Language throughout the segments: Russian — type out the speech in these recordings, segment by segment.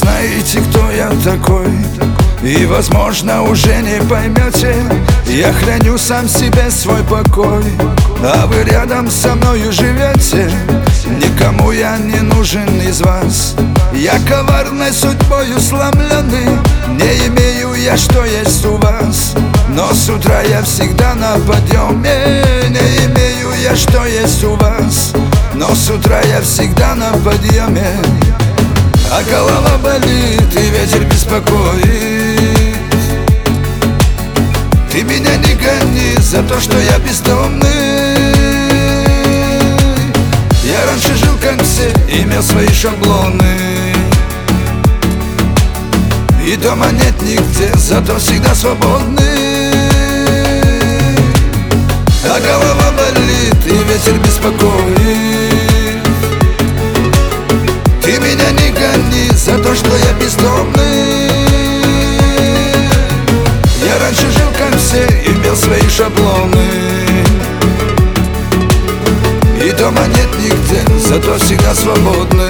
знаете, кто я такой, и, возможно, уже не поймете. Я храню сам в себе свой покой, а вы рядом со мною живете. Никому я не нужен из вас. Я коварной судьбою сломленный, не имею я, что есть у вас. Но с утра я всегда на подъеме. Не имею я, что есть у вас. Но с утра я всегда на подъеме. А голова болит, и ветер беспокоит. Ты меня не гони за то, что я бездомный. Я раньше жил как все, имел свои шаблоны, и дома нет нигде, зато всегда свободный. А голова болит, и ветер беспокоит. Ты меня не гони за то, что я бездомный. Я раньше жил как все, имел свои шаблоны, и дома нет нигде, зато всегда свободный.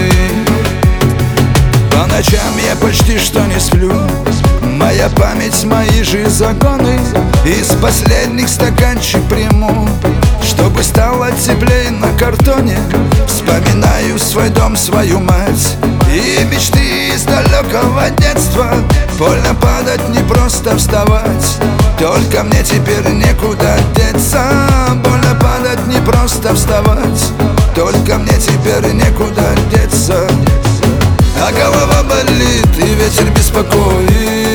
По ночам я почти что не сплю. Моя память, мои же законы. Из последних стаканчик приму, чтобы стало теплее на картоне. Вспоминаю свой дом, свою мать и мечты из далекого детства. Больно падать, не просто вставать, только мне теперь некуда деться. Больно падать, не просто вставать, только мне теперь некуда деться. А голова болит, и ветер беспокоит.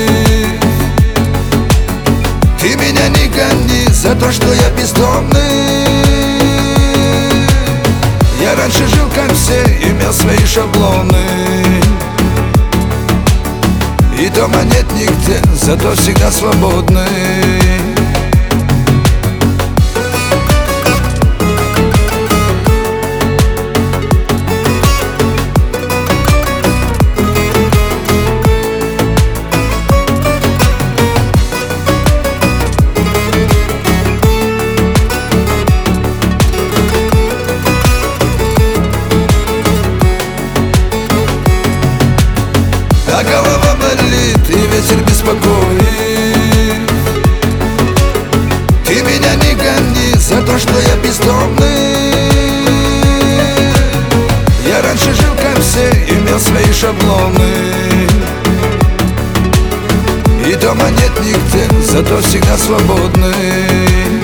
Ты меня не гони за то, что я бездомный. Я раньше жил как все, имел свои шаблоны, и дома нет нигде, зато всегда свободный. А голова болит, и ветер беспокоит. Ты меня не гони за то, что я бездомный. Я раньше жил как все, имел свои шаблоны, и дома нет нигде, зато всегда свободный.